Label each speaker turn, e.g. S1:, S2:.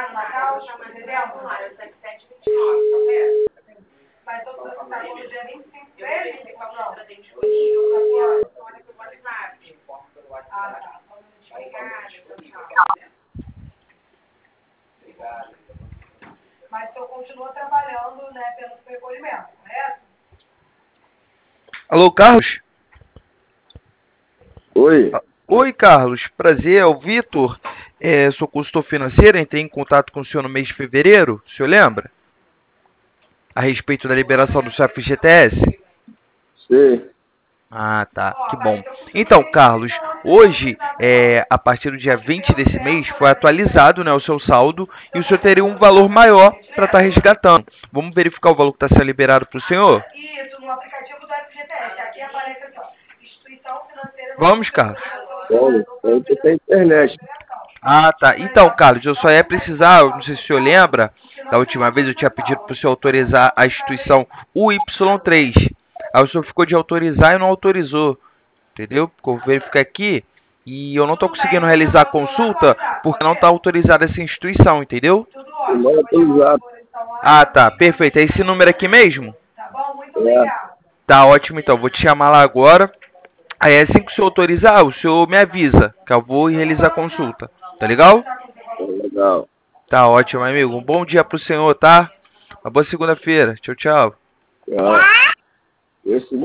S1: lá no Natal, por exemplo? Mas então você está no dia 25 dele? Não. Ah, tá. Mas o senhor continua trabalhando, né, pelo recolhimento, correto?
S2: Alô, Carlos?
S3: Oi.
S2: Oi, Carlos. Prazer, é o Vitor. Sou consultor financeiro, entrei em contato com o senhor no mês de fevereiro, o senhor lembra? A respeito da liberação do seu FGTS?
S3: Sim.
S2: Ah, tá. Que bom. Então, Carlos, hoje, a partir do dia 20 desse mês, foi atualizado, né, o seu saldo e o senhor teria um valor maior para estar resgatando. Vamos verificar o valor que está sendo liberado para o senhor?
S1: Isso, no aplicativo do FGTS. Aqui aparece aqui, ó. Instituição financeira.
S2: Vamos, Carlos.
S3: Vamos. Eu tô sem internet.
S2: Ah, tá. Então, Carlos, eu só ia precisar, eu não sei se o senhor lembra, da última vez eu tinha pedido para o senhor autorizar a instituição UY3. Aí o senhor ficou de autorizar e não autorizou, entendeu? Porque eu verifiquei aqui e eu não estou conseguindo realizar a consulta porque não está autorizada essa instituição, entendeu?
S1: Tudo
S3: Eu
S1: ótimo.
S3: não autorizado.
S2: Ah, tá. Perfeito. É esse número aqui mesmo?
S1: Tá bom? Muito
S3: É.
S1: obrigada.
S2: Tá ótimo, então. Vou te chamar lá agora. Aí assim que o senhor autorizar, o senhor me avisa que eu vou e realizar a consulta. Tá legal?
S3: Legal.
S2: Tá ótimo, amigo. Um bom dia pro senhor, tá? Uma boa segunda-feira. Tchau, tchau.
S3: Tchau. Esse